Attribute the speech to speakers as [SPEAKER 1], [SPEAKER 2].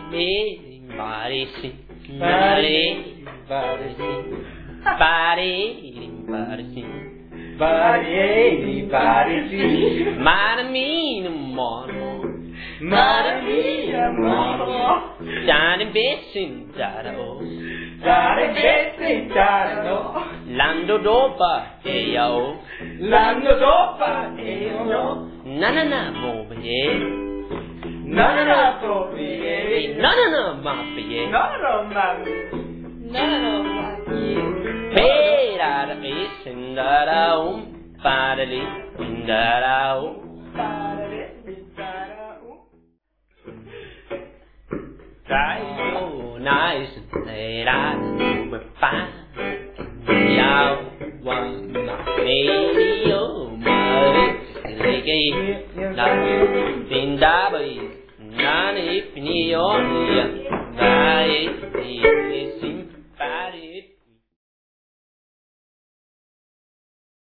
[SPEAKER 1] Everybody sing, everybody sing, everybody sing,
[SPEAKER 2] everybody sing.
[SPEAKER 1] Maramina mono,
[SPEAKER 2] Maramina mono,
[SPEAKER 1] Dani bessin daro,
[SPEAKER 2] Dani bessin daro,
[SPEAKER 1] Lando dopa e yao,
[SPEAKER 2] Lando dopa e yo,
[SPEAKER 1] Nanana mobe,
[SPEAKER 2] Nanana topi,
[SPEAKER 1] Nanana mafie,
[SPEAKER 2] Nanana mami, Nanana mami,
[SPEAKER 1] Pera bessin daro, Padali, daro. Nice, they are super fine. Yow, one, radio, my leggy, nothing, Dindabby, none if neon.